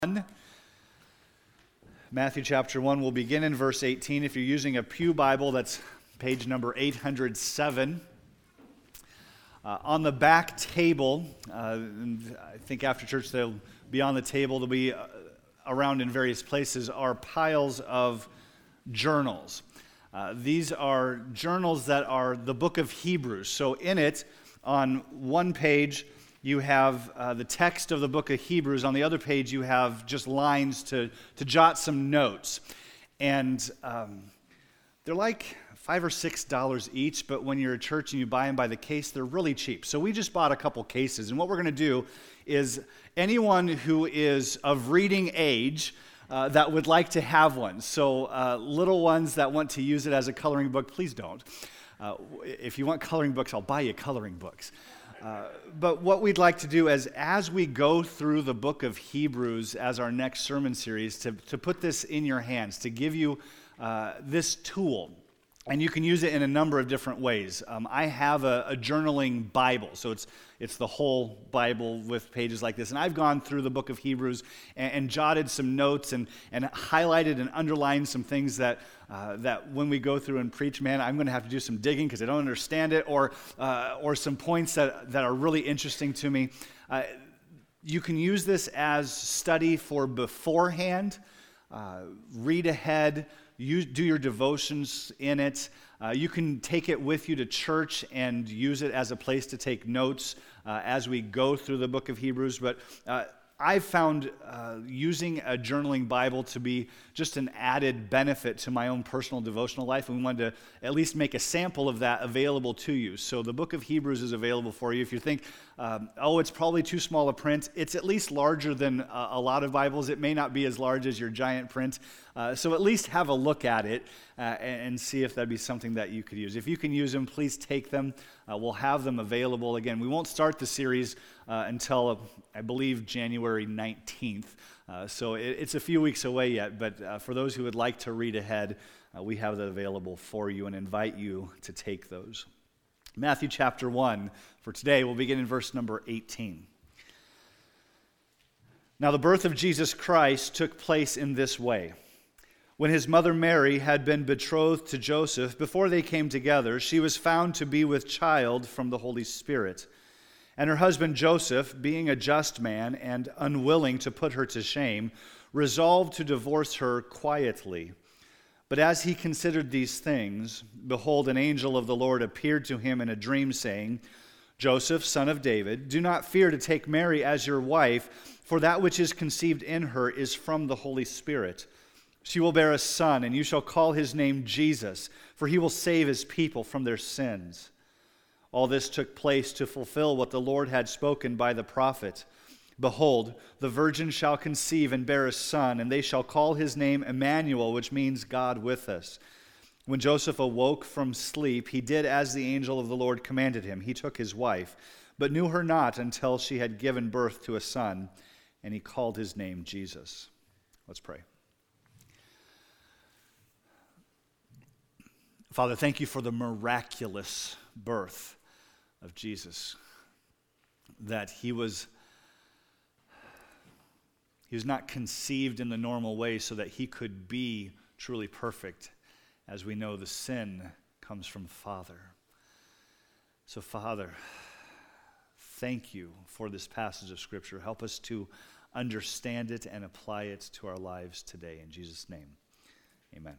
Matthew chapter 1, we'll begin in verse 18. If you're using a Pew Bible, that's page number 807. On the back table, and I think after church they'll be on the table, they'll be around in various places, are piles of journals. These are journals that are the book of Hebrews. So in it, on one page, you have the text of the book of Hebrews. On the other page, you have just lines to jot some notes. And they're like $5 or $6 each, but when you're a church and you buy them by the case, they're really cheap. So we just bought a couple cases. And what we're going to do is anyone who is of reading age that would like to have one. So little ones that want to use it as a coloring book, please don't. If you want coloring books, I'll buy you coloring books. But what we'd like to do is, as we go through the book of Hebrews as our next sermon series, to put this in your hands, to give you this tool. And you can use it in a number of different ways. I have a journaling Bible, so it's the whole Bible with pages like this. And I've gone through the book of Hebrews and jotted some notes and highlighted and underlined some things that when we go through and preach, man, I'm going to have to do some digging because I don't understand it, or some points that are really interesting to me. You can use this as study for beforehand, read ahead, do your devotions in it. You can take it with you to church and use it as a place to take notes as we go through the book of Hebrews. But I've found using a journaling Bible to be just an added benefit to my own personal devotional life, and we wanted to at least make a sample of that available to you. So the book of Hebrews is available for you. If you think, it's probably too small a print, it's at least larger than a lot of Bibles. It may not be as large as your giant print, so at least have a look at it and see if that'd be something that you could use. If you can use them, please take them. We'll have them available. Again, we won't start the series until, I believe, January 19th. So it's a few weeks away yet, but for those who would like to read ahead, we have that available for you and invite you to take those. Matthew chapter 1, for today, we'll begin in verse number 18. Now the birth of Jesus Christ took place in this way. When his mother Mary had been betrothed to Joseph, before they came together, she was found to be with child from the Holy Spirit. And her husband Joseph, being a just man and unwilling to put her to shame, resolved to divorce her quietly. But as he considered these things, behold, an angel of the Lord appeared to him in a dream, saying, Joseph, son of David, do not fear to take Mary as your wife, for that which is conceived in her is from the Holy Spirit. She will bear a son, and you shall call his name Jesus, for he will save his people from their sins. All this took place to fulfill what the Lord had spoken by the prophet. Behold, the virgin shall conceive and bear a son, and they shall call his name Emmanuel, which means God with us. When Joseph awoke from sleep, he did as the angel of the Lord commanded him. He took his wife, but knew her not until she had given birth to a son, and he called his name Jesus. Let's pray. Father, thank you for the miraculous birth of Jesus, that he was not conceived in the normal way so that he could be truly perfect. As we know, the sin comes from the Father. So, Father, thank you for this passage of Scripture. Help us to understand it and apply it to our lives today. In Jesus' name, amen.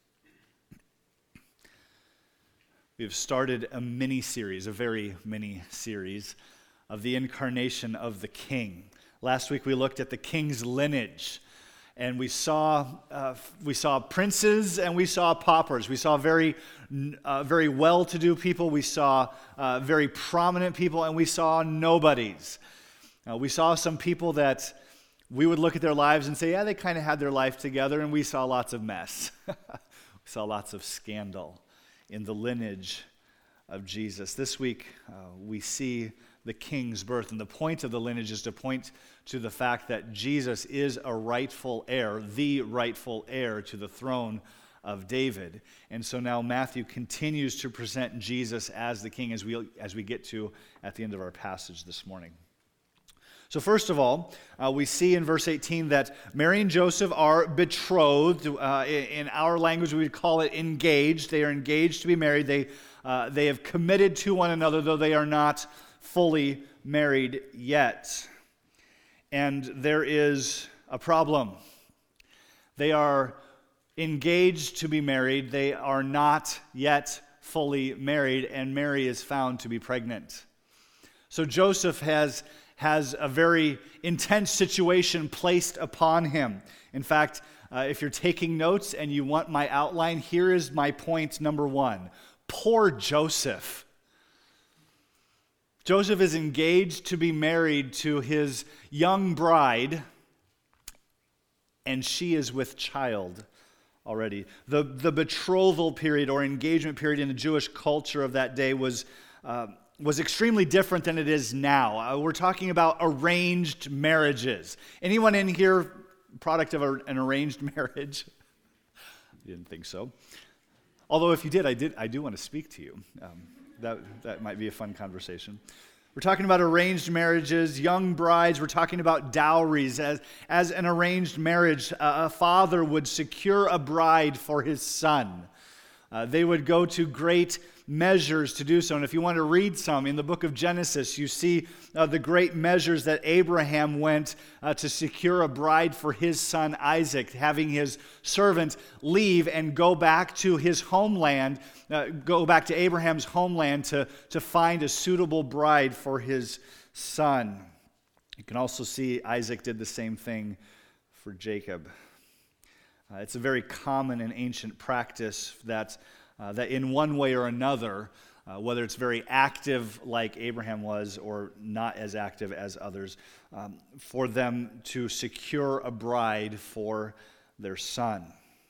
We've started a very mini series of the incarnation of the King. Last week we looked at the King's lineage, and we saw princes and we saw paupers. We saw very well-to-do people. We saw very prominent people, and we saw nobodies. We saw some people that we would look at their lives and say, yeah, they kind of had their life together, and we saw lots of mess. We saw lots of scandal in the lineage of Jesus. This week, we see the King's birth, and the point of the lineage is to point to the fact that Jesus is a rightful heir, the rightful heir to the throne of David. And so now Matthew continues to present Jesus as the King as we get to at the end of our passage this morning. So first of all, we see in verse 18 that Mary and Joseph are betrothed. In our language, we would call it engaged. They are engaged to be married. They have committed to one another, though they are not fully married yet. And there is a problem. They are engaged to be married. They are not yet fully married, and Mary is found to be pregnant. So Joseph has a very intense situation placed upon him. In fact, if you're taking notes and you want my outline, here is my point number 1. Poor Joseph. Joseph is engaged to be married to his young bride, and she is with child already. The betrothal period or engagement period in the Jewish culture of that day was extremely different than it is now. We're talking about arranged marriages. Anyone in here product of an arranged marriage? You didn't think so. Although if you did, I do want to speak to you. That might be a fun conversation. We're talking about arranged marriages, young brides. We're talking about dowries. As an arranged marriage, a father would secure a bride for his son. They would go to great measures to do so. And if you want to read some in the book of Genesis, you see the great measures that Abraham went to secure a bride for his son Isaac, having his servant leave and go back to his homeland, go back to Abraham's homeland to find a suitable bride for his son. You can also see Isaac did the same thing for Jacob. It's a very common and ancient practice that in one way or another, whether it's very active like Abraham was or not as active as others, for them to secure a bride for their son.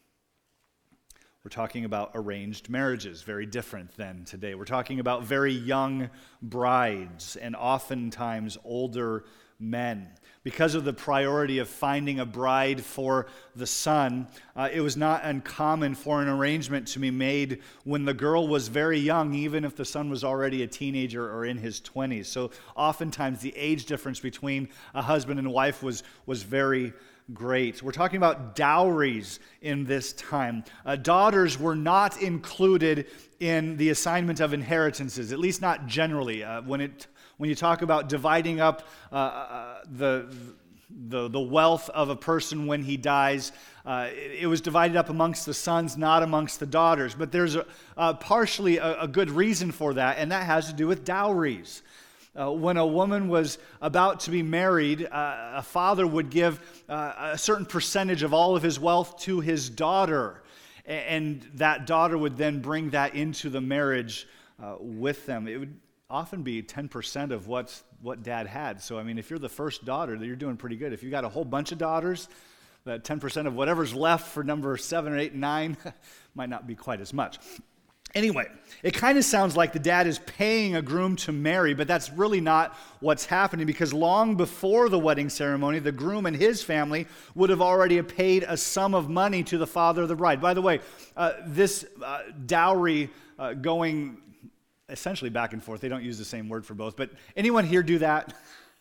We're talking about arranged marriages, very different than today. We're talking about very young brides and oftentimes older men. Because of the priority of finding a bride for the son, it was not uncommon for an arrangement to be made when the girl was very young, even if the son was already a teenager or in his 20s. So oftentimes the age difference between a husband and wife was very great. We're talking about dowries in this time. Daughters were not included in the assignment of inheritances, at least not generally. When you talk about dividing up the wealth of a person when he dies, it was divided up amongst the sons, not amongst the daughters. But there's partially a good reason for that, and that has to do with dowries. When a woman was about to be married, a father would give a certain percentage of all of his wealth to his daughter, and that daughter would then bring that into the marriage with them. It would often be 10% of what dad had. So, I mean, if you're the first daughter, you're doing pretty good. If you've got a whole bunch of daughters, that 10% of whatever's left for number 7 or 8 and 9 might not be quite as much. Anyway, it kind of sounds like the dad is paying a groom to marry, but that's really not what's happening, because long before the wedding ceremony, the groom and his family would have already paid a sum of money to the father of the bride. By the way, this dowry going essentially back and forth. They don't use the same word for both. But anyone here do that?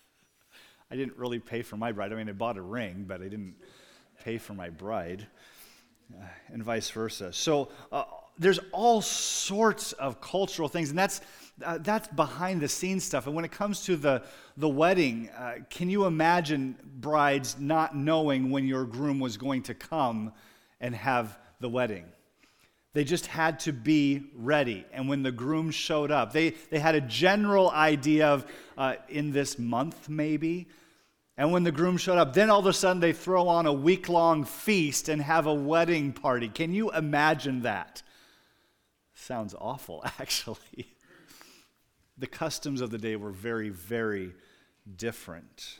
I didn't really pay for my bride. I mean, I bought a ring, but I didn't pay for my bride, and vice versa. So there's all sorts of cultural things, and that's behind the scenes stuff. And when it comes to the wedding, can you imagine brides not knowing when your groom was going to come and have the wedding? They just had to be ready. And when the groom showed up, they had a general idea of in this month maybe. And when the groom showed up, then all of a sudden they throw on a week-long feast and have a wedding party. Can you imagine that? Sounds awful, actually. The customs of the day were very, very different.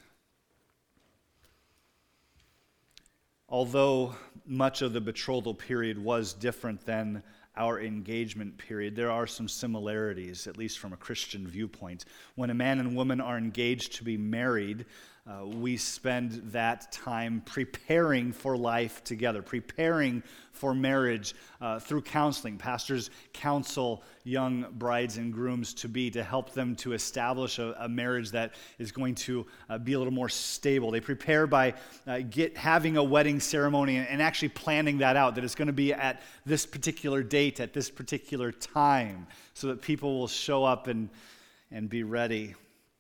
Although much of the betrothal period was different than our engagement period, there are some similarities, at least from a Christian viewpoint. When a man and woman are engaged to be married, we spend that time preparing for life together, preparing for marriage through counseling. Pastors counsel young brides and grooms to help them to establish a marriage that is going to be a little more stable. They prepare by having a wedding ceremony and actually planning that out, that it's going to be at this particular date, at this particular time, so that people will show up and be ready.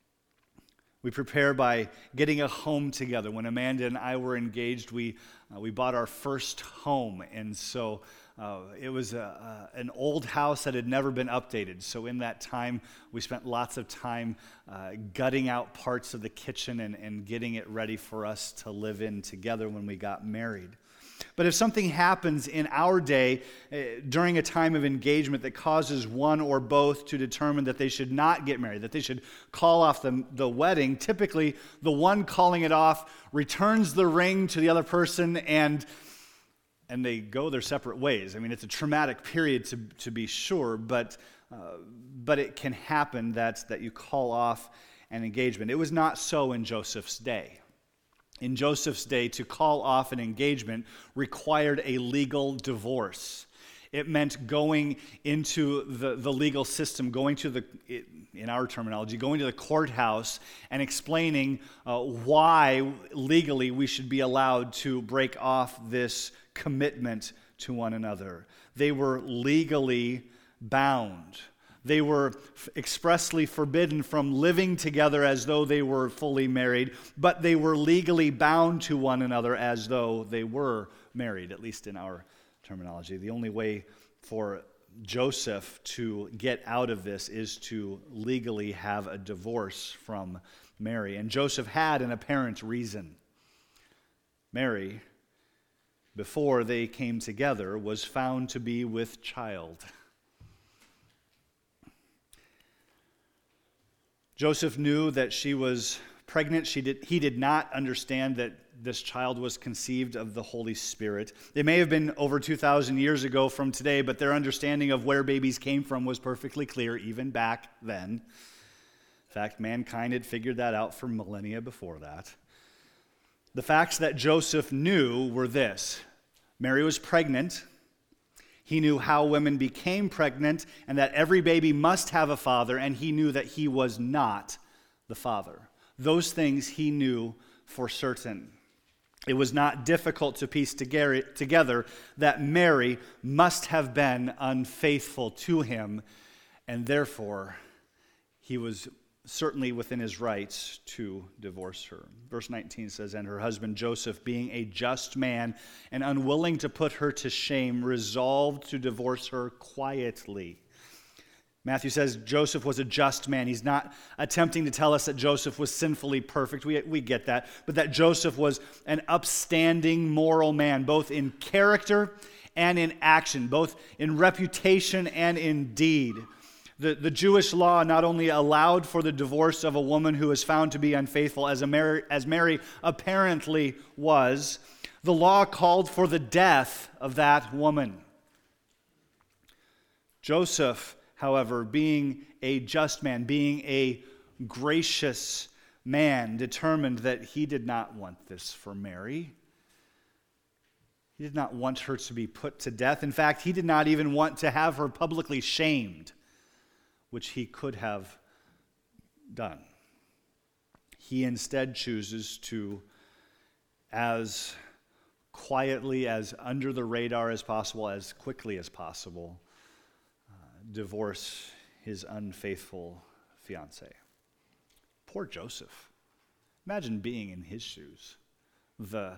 We prepare by getting a home together. When Amanda and I were engaged, we bought our first home, and so it was an old house that had never been updated. So in that time, we spent lots of time gutting out parts of the kitchen and getting it ready for us to live in together when we got married. But if something happens in our day during a time of engagement that causes one or both to determine that they should not get married, that they should call off the wedding, typically the one calling it off returns the ring to the other person and they go their separate ways. I mean, it's a traumatic period to be sure, but it can happen that you call off an engagement. It was not so in Joseph's day. In Joseph's day, to call off an engagement required a legal divorce. It meant going into the legal system, in our terminology, going to the courthouse and explaining why legally we should be allowed to break off this commitment to one another. They were legally bound. They were expressly forbidden from living together as though they were fully married, but they were legally bound to one another as though they were married, at least in our terminology. The only way for Joseph to get out of this is to legally have a divorce from Mary. And Joseph had an apparent reason. Mary, before they came together, was found to be with child. Joseph knew that she was pregnant. He did not understand that this child was conceived of the Holy Spirit. It may have been over 2,000 years ago from today, but their understanding of where babies came from was perfectly clear even back then. In fact, mankind had figured that out for millennia before that. The facts that Joseph knew were this: Mary was pregnant. He knew how women became pregnant and that every baby must have a father, and he knew that he was not the father. Those things he knew for certain. It was not difficult to piece together that Mary must have been unfaithful to him, and therefore he was certainly within his rights to divorce her. Verse 19 says, "And her husband Joseph, being a just man and unwilling to put her to shame, resolved to divorce her quietly." Matthew says Joseph was a just man. He's not attempting to tell us that Joseph was sinfully perfect. We get that. But that Joseph was an upstanding moral man, both in character and in action, both in reputation and in deed. The Jewish law not only allowed for the divorce of a woman who was found to be unfaithful, as Mary apparently was, the law called for the death of that woman. Joseph, however, being a just man, being a gracious man, determined that he did not want this for Mary. He did not want her to be put to death. In fact, he did not even want to have her publicly shamed, which he could have done. He instead chooses to, as quietly, as under the radar as possible, as quickly as possible, divorce his unfaithful fiancée. Poor Joseph. Imagine being in his shoes. The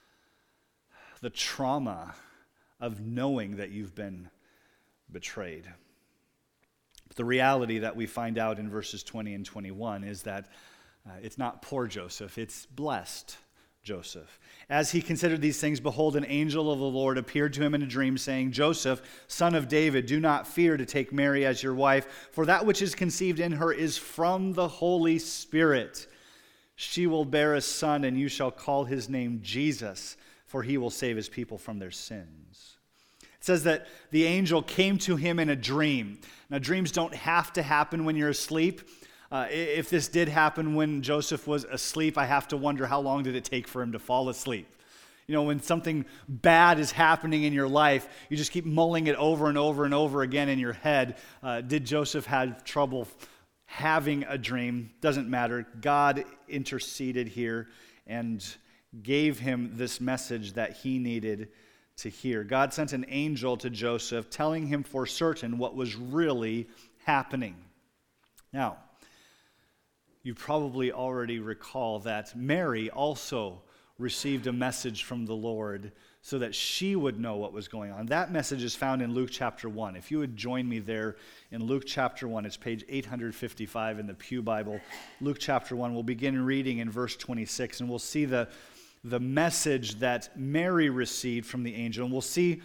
trauma of knowing that you've been betrayed. The reality that we find out in verses 20 and 21 is that it's not poor Joseph, it's blessed Joseph. As he considered these things, behold, an angel of the Lord appeared to him in a dream, saying, "Joseph, son of David, do not fear to take Mary as your wife, for that which is conceived in her is from the Holy Spirit. She will bear a son, and you shall call his name Jesus, for he will save his people from their sins." It says that the angel came to him in a dream. Now, dreams don't have to happen when you're asleep. If this did happen when Joseph was asleep, I have to wonder how long did it take for him to fall asleep? You know, when something bad is happening in your life, you just keep mulling it over and over and over again in your head. Did Joseph have trouble having a dream? Doesn't matter. God interceded here and gave him this message that he needed to hear. God sent an angel to Joseph telling him for certain what was really happening. Now, you probably already recall that Mary also received a message from the Lord so that she would know what was going on. That message is found in Luke chapter 1. If you would join me there in Luke chapter 1, it's page 855 in the Pew Bible. Luke chapter 1, we'll begin reading in verse 26, and we'll see the message that Mary received from the angel. And we'll see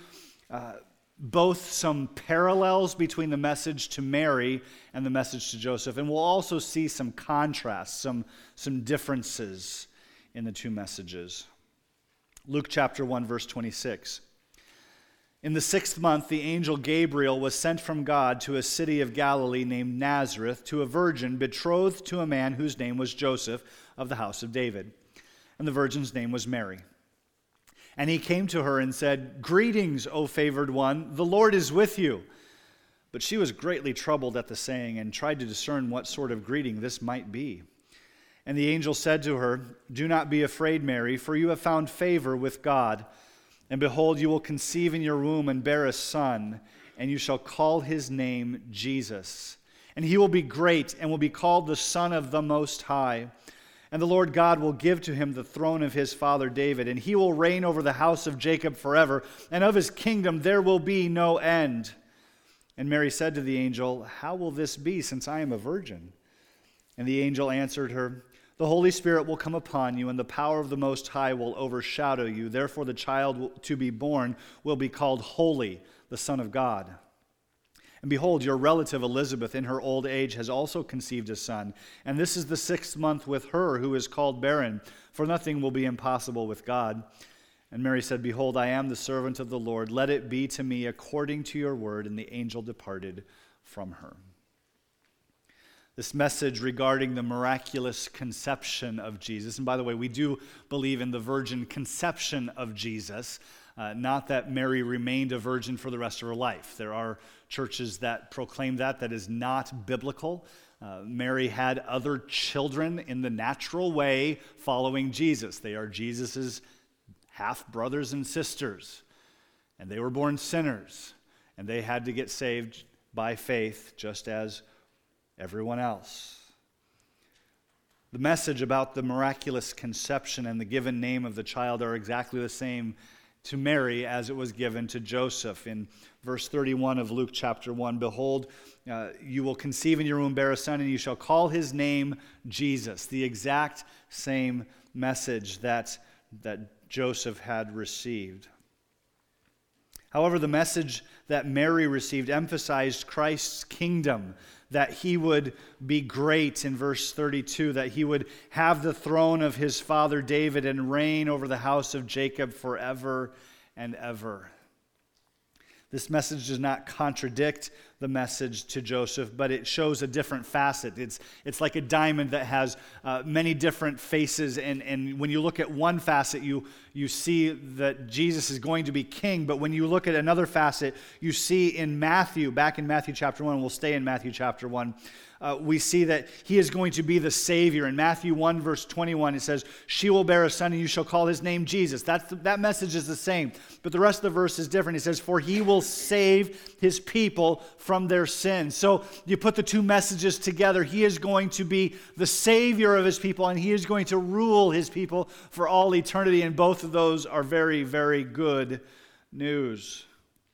both some parallels between the message to Mary and the message to Joseph, and we'll also see some contrasts, some differences in the two messages. Luke chapter 1, verse 26. In the 6th month, the angel Gabriel was sent from God to a city of Galilee named Nazareth to a virgin betrothed to a man whose name was Joseph of the house of David. And the virgin's name was Mary. And he came to her and said, "Greetings, O favored one, the Lord is with you." But she was greatly troubled at the saying and tried to discern what sort of greeting this might be. And the angel said to her, "Do not be afraid, Mary, for you have found favor with God. And behold, you will conceive in your womb and bear a son, and you shall call his name Jesus. And he will be great and will be called the Son of the Most High. And the Lord God will give to him the throne of his father David, and he will reign over the house of Jacob forever, and of his kingdom there will be no end." And Mary said to the angel, "How will this be, since I am a virgin?" And the angel answered her, "The Holy Spirit will come upon you, and the power of the Most High will overshadow you. Therefore the child to be born will be called Holy, the Son of God. And behold, your relative Elizabeth in her old age has also conceived a son, and this is the 6th month with her who is called barren, for nothing will be impossible with God." And Mary said, "Behold, I am the servant of the Lord. Let it be to me according to your word." And the angel departed from her. This message regarding the miraculous conception of Jesus, and by the way, we do believe in the virgin conception of Jesus, not that Mary remained a virgin for the rest of her life. There are churches that proclaim that is not biblical. Mary had other children in the natural way following Jesus. They are Jesus's half-brothers and sisters, and they were born sinners, and they had to get saved by faith just as everyone else. The message about the miraculous conception and the given name of the child are exactly the same to Mary as it was given to Joseph. In verse 31 of Luke chapter 1, "Behold, you will conceive in your womb, bear a son, and you shall call his name Jesus." The exact same message that Joseph had received. However, the message that Mary received emphasized Christ's kingdom, that he would be great in verse 32, that he would have the throne of his father David and reign over the house of Jacob forever and ever. This message does not contradict the message to Joseph, but it shows a different facet. It's like a diamond that has many different faces, and when you look at one facet, you see that Jesus is going to be king, but when you look at another facet, you see in Matthew, back in Matthew chapter 1, we'll stay in Matthew chapter 1, we see that he is going to be the Savior. In Matthew 1, verse 21, it says, "She will bear a son, and you shall call his name Jesus." That message is the same, but the rest of the verse is different. It says, "For he will save his people from their sins." So you put the two messages together. He is going to be the Savior of his people, and he is going to rule his people for all eternity, and both of those are very, very good news.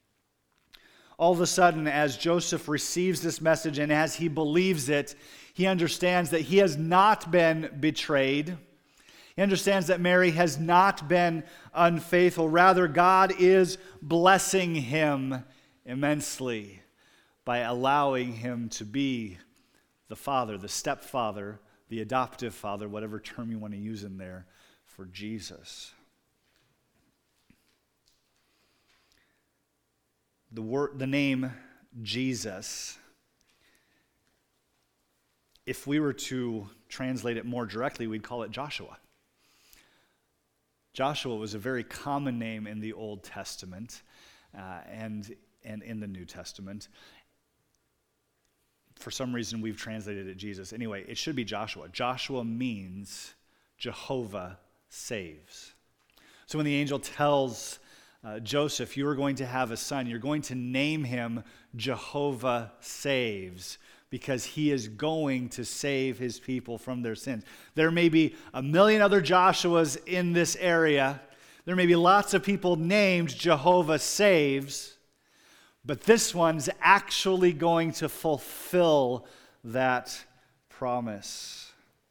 All of a sudden, as Joseph receives this message and as he believes it, he understands that he has not been betrayed. He understands that Mary has not been unfaithful. Rather, God is blessing him immensely by allowing him to be the father, the stepfather, the adoptive father, whatever term you want to use in there, for Jesus. The name Jesus if we were to translate it more directly, we'd call it Joshua. Joshua was a very common name in the Old Testament and in the New Testament. For some reason, we've translated it Jesus. Anyway, it should be Joshua. Joshua means Jehovah saves. So when the angel tells Joseph, you are going to have a son, you're going to name him Jehovah saves, because he is going to save his people from their sins. There may be a million other Joshuas in this area. There may be lots of people named Jehovah saves, but this one's actually going to fulfill that promise.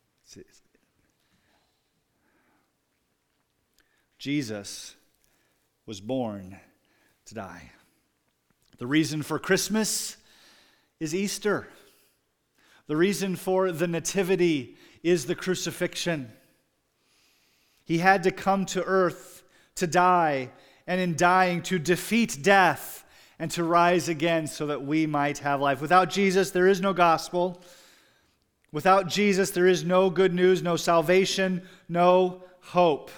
Jesus was born to die. The reason for Christmas is Easter. The reason for the Nativity is the crucifixion. He had to come to earth to die, and in dying to defeat death and to rise again so that we might have life. Without Jesus, there is no gospel. Without Jesus, there is no good news, no salvation, no hope.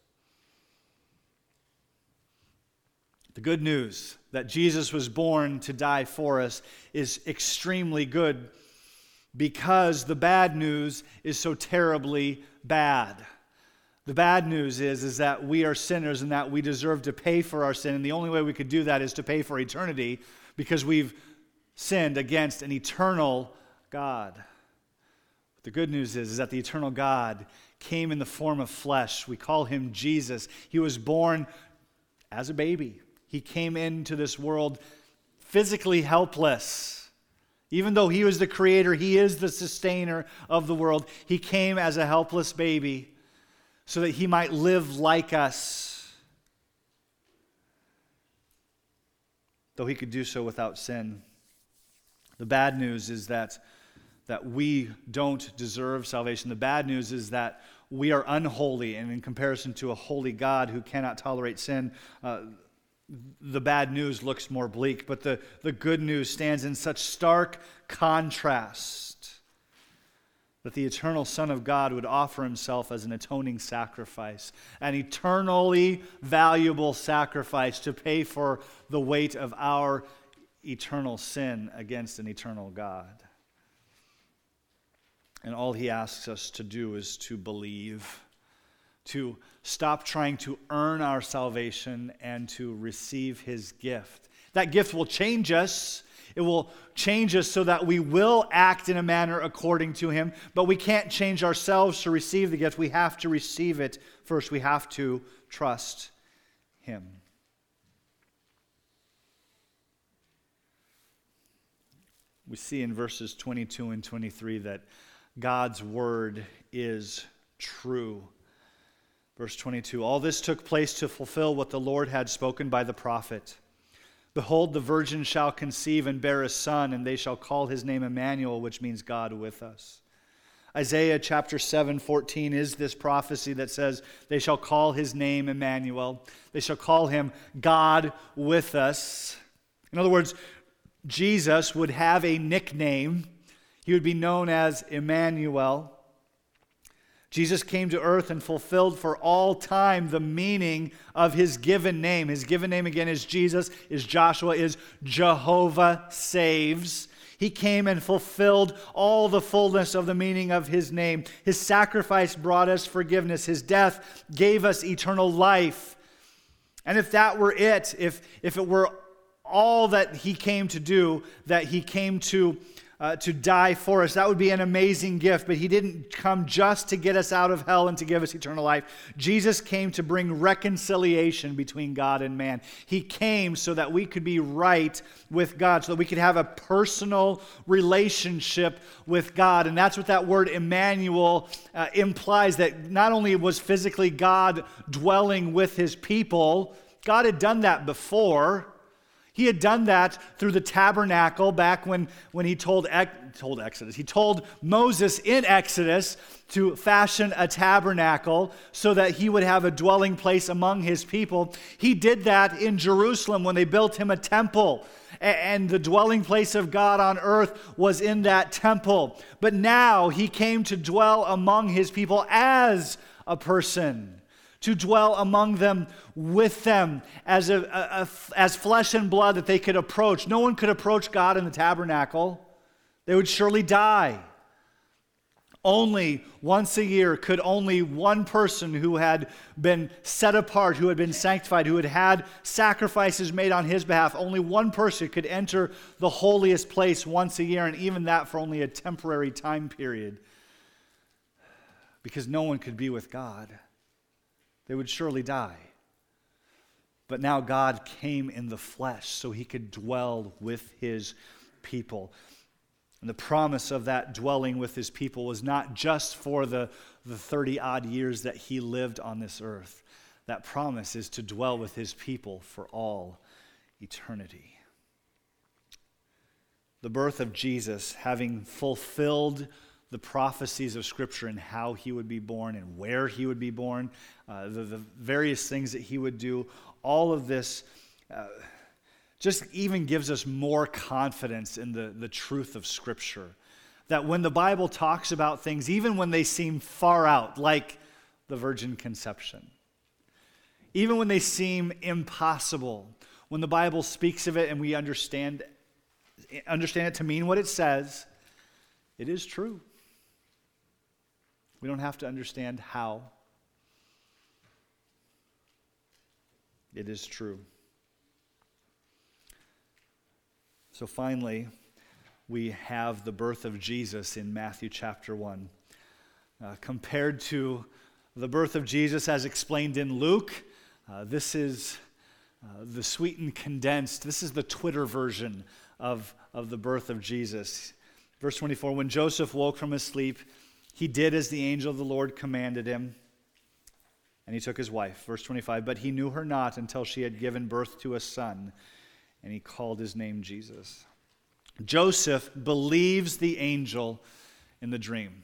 The good news that Jesus was born to die for us is extremely good, because the bad news is so terribly bad. The bad news is that we are sinners and that we deserve to pay for our sin, and the only way we could do that is to pay for eternity, because we've sinned against an eternal God. But the good news is that the eternal God came in the form of flesh. We call him Jesus. He was born as a baby. He came into this world physically helpless. Even though he was the creator, he is the sustainer of the world. He came as a helpless baby so that he might live like us, though he could do so without sin. The bad news is that we don't deserve salvation. The bad news is that we are unholy, and in comparison to a holy God who cannot tolerate sin, the bad news looks more bleak, but the good news stands in such stark contrast that the eternal Son of God would offer himself as an atoning sacrifice, an eternally valuable sacrifice to pay for the weight of our eternal sin against an eternal God. And all he asks us to do is to believe, to stop trying to earn our salvation and to receive his gift. That gift will change us. It will change us so that we will act in a manner according to him, but we can't change ourselves to receive the gift. We have to receive it first. We have to trust him. We see in verses 22 and 23 that God's word is true. Verse 22, all this took place to fulfill what the Lord had spoken by the prophet. Behold, the virgin shall conceive and bear a son, and they shall call his name Emmanuel, which means God with us. Isaiah chapter 7:14 is this prophecy that says they shall call his name Emmanuel. They shall call him God with us. In other words, Jesus would have a nickname. He would be known as Emmanuel. Jesus came to earth and fulfilled for all time the meaning of his given name. His given name again is Jesus, is Joshua, is Jehovah saves. He came and fulfilled all the fullness of the meaning of his name. His sacrifice brought us forgiveness. His death gave us eternal life. And if that were it, if it were all that he came to do, that he came to die for us, that would be an amazing gift. But he didn't come just to get us out of hell and to give us eternal life. Jesus came to bring reconciliation between God and man. He came so that we could be right with God, so that we could have a personal relationship with God. And that's what that word Emmanuel implies, that not only was physically God dwelling with his people, God had done that before. He had done that through the tabernacle back when he told Exodus. He told Moses in Exodus to fashion a tabernacle so that he would have a dwelling place among his people. He did that in Jerusalem when they built him a temple. And the dwelling place of God on earth was in that temple. But now he came to dwell among his people as a person, to dwell among them with them as flesh and blood that they could approach. No one could approach God in the tabernacle. They would surely die. Only once a year could only one person who had been set apart, who had been sanctified, who had had sacrifices made on his behalf, only one person could enter the holiest place once a year, and even that for only a temporary time period, because no one could be with God. They would surely die. But now God came in the flesh so he could dwell with his people. And the promise of that dwelling with his people was not just for the 30-odd years that he lived on this earth. That promise is to dwell with his people for all eternity. The birth of Jesus, having fulfilled the prophecies of Scripture and how he would be born and where he would be born, the various things that he would do, all of this just even gives us more confidence in the truth of Scripture. That when the Bible talks about things, even when they seem far out, like the virgin conception, even when they seem impossible, when the Bible speaks of it and we understand it to mean what it says, it is true. We don't have to understand how. It is true. So finally, we have the birth of Jesus in Matthew chapter 1. Compared to the birth of Jesus as explained in Luke, this is the sweetened condensed. This is the Twitter version of the birth of Jesus. Verse 24, when Joseph woke from his sleep, he did as the angel of the Lord commanded him, and he took his wife. Verse 25, but he knew her not until she had given birth to a son, and he called his name Jesus. Joseph believes the angel in the dream.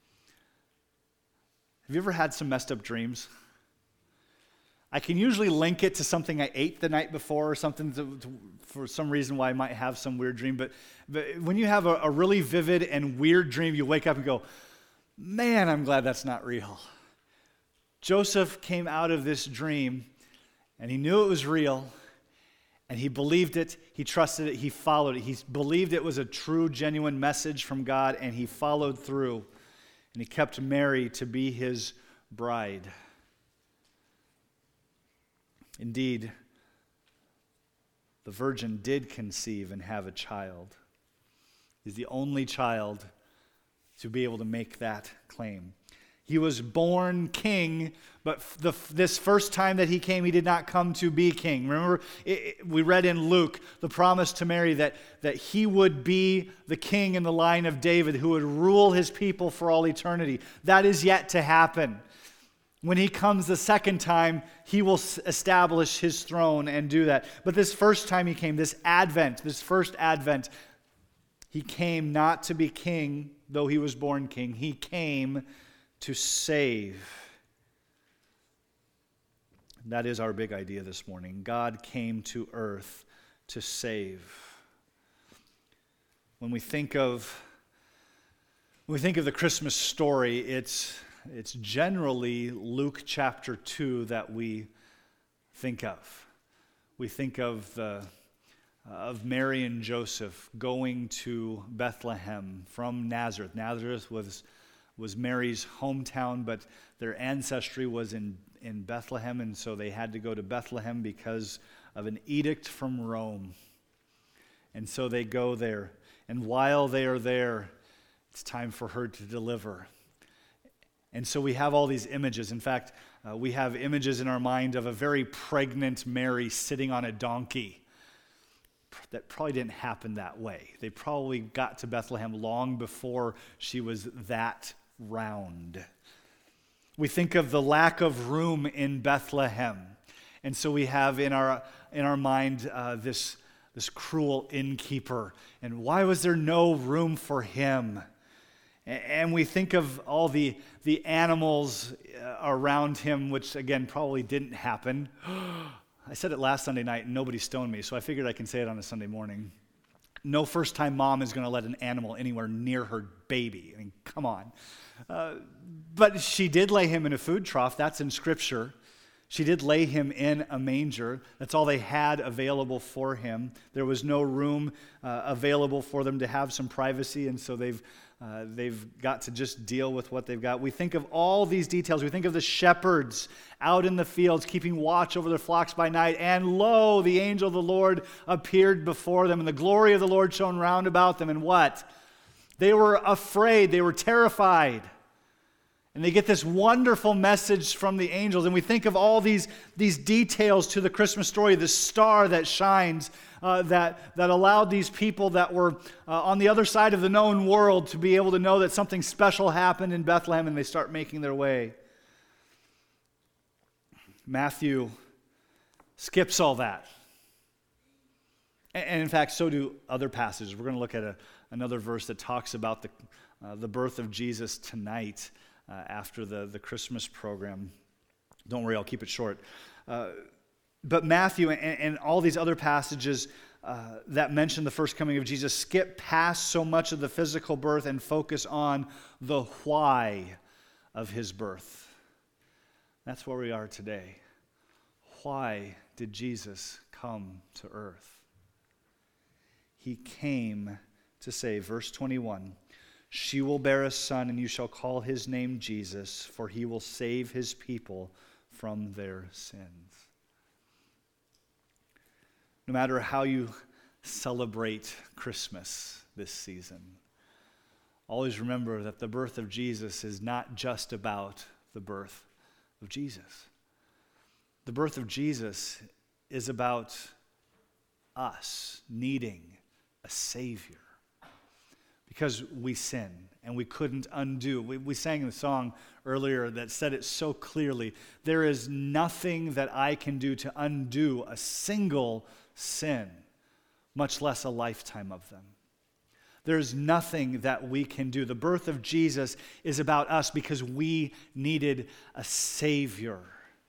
Have you ever had some messed up dreams? I can usually link it to something I ate the night before or something for some reason why I might have some weird dream. But when you have a really vivid and weird dream, you wake up and go, man, I'm glad that's not real. Joseph came out of this dream and he knew it was real. And he believed it, he trusted it, he followed it. He believed it was a true, genuine message from God, and he followed through. And he kept Mary to be his bride. Indeed, the virgin did conceive and have a child. He's the only child to be able to make that claim. He was born king, but this first time that he came, he did not come to be king. Remember, we read in Luke the promise to Mary that he would be the king in the line of David who would rule his people for all eternity. That is yet to happen. When he comes the second time, he will establish his throne and do that. But this first time he came, this first Advent, he came not to be king, though he was born king. He came to save. That is our big idea this morning. God came to earth to save. When we think of the Christmas story, it's generally Luke chapter 2 that we think of. We think of Mary and Joseph going to Bethlehem from Nazareth. Nazareth was Mary's hometown, but their ancestry was in Bethlehem, and so they had to go to Bethlehem because of an edict from Rome. And so they go there, and while they are there, it's time for her to deliver. And so we have all these images. In fact, we have images in our mind of a very pregnant Mary sitting on a donkey. That probably didn't happen that way. They probably got to Bethlehem long before she was that round. We think of the lack of room in Bethlehem. And so we have in our mind this this cruel innkeeper, and why was there no room for him? And we think of all the animals around him, which again probably didn't happen. I said it last Sunday night and nobody stoned me, so I figured I can say it on a Sunday morning. No first-time mom is going to let an animal anywhere near her baby. I mean, come on. But she did lay him in a food trough. That's in Scripture. She did lay him in a manger. That's all they had available for him. There was no room available for them to have some privacy, and so they've got to just deal with what they've got. We think of all these details. We think of the shepherds out in the fields keeping watch over their flocks by night, and lo, the angel of the Lord appeared before them, and the glory of the Lord shone round about them, and what? They were afraid. They were terrified. And they get this wonderful message from the angels. And we think of all these details to the Christmas story, the star that shines, that allowed these people that were on the other side of the known world to be able to know that something special happened in Bethlehem, and they start making their way. Matthew skips all that. And in fact, so do other passages. We're going to look at another verse that talks about the birth of Jesus tonight. After the Christmas program. Don't worry, I'll keep it short. But Matthew and all these other passages that mention the first coming of Jesus skip past so much of the physical birth and focus on the why of his birth. That's where we are today. Why did Jesus come to earth? He came to save. Verse 21. She will bear a son, and you shall call his name Jesus, for he will save his people from their sins. No matter how you celebrate Christmas this season, always remember that the birth of Jesus is not just about the birth of Jesus. The birth of Jesus is about us needing a Savior. Because we sin and we couldn't undo. We sang the song earlier that said it so clearly. There is nothing that I can do to undo a single sin, much less a lifetime of them. There's nothing that we can do. The birth of Jesus is about us because we needed a Savior.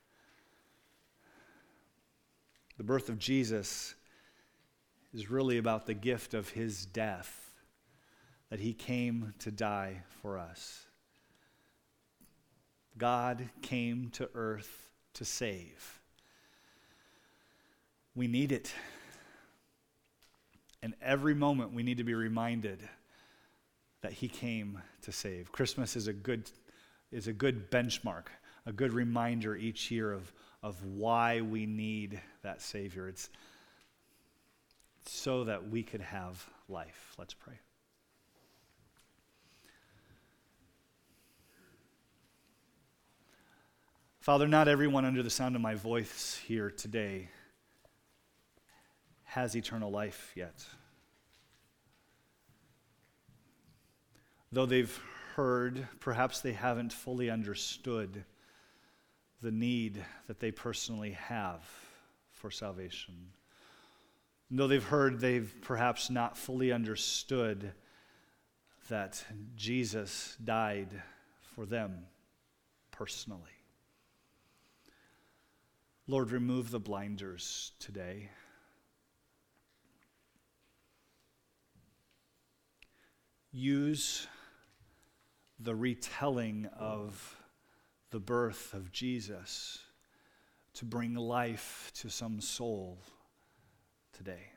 The birth of Jesus is really about the gift of his death, that he came to die for us. God came to earth to save. We need it. And every moment we need to be reminded that he came to save. Christmas is a good benchmark, a good reminder each year of why we need that Savior. It's so that we could have life. Let's pray. Father, not everyone under the sound of my voice here today has eternal life yet. Though they've heard, perhaps they haven't fully understood the need that they personally have for salvation. Though they've heard, they've perhaps not fully understood that Jesus died for them personally. Lord, remove the blinders today. Use the retelling of the birth of Jesus to bring life to some soul today.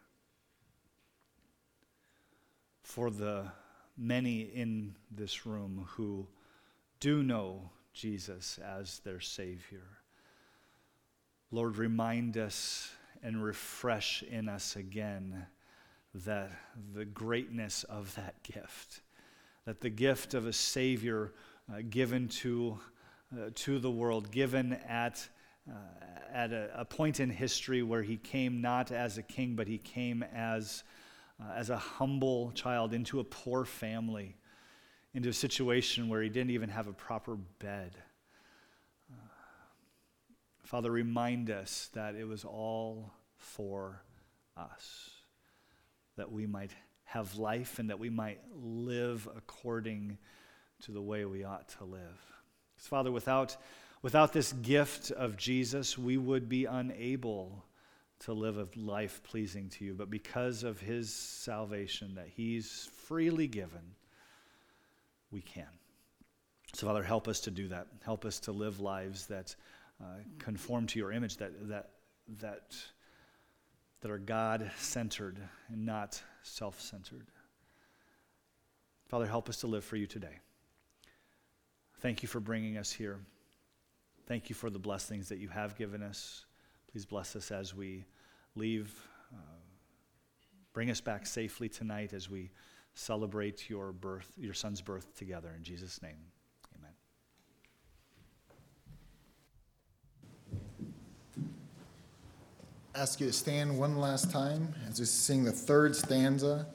For the many in this room who do know Jesus as their Savior, Lord, remind us and refresh in us again that the greatness of that gift, that the gift of a Savior given to the world, given at a point in history where he came not as a king, but he came as a humble child into a poor family, into a situation where he didn't even have a proper bed. Father, remind us that it was all for us. that we might have life and that we might live according to the way we ought to live. Because, Father, without this gift of Jesus, we would be unable to live a life pleasing to you. But because of his salvation that he's freely given, we can. So, Father, help us to do that. Help us to live lives that conform to your image, that are God-centered and not self-centered. Father, help us to live for you today. Thank you for bringing us here. Thank you for the blessings that you have given us. Please bless us as we leave. Bring us back safely tonight as we celebrate your son's birth together. In Jesus' name, amen. Ask you to stand one last time as we sing the third stanza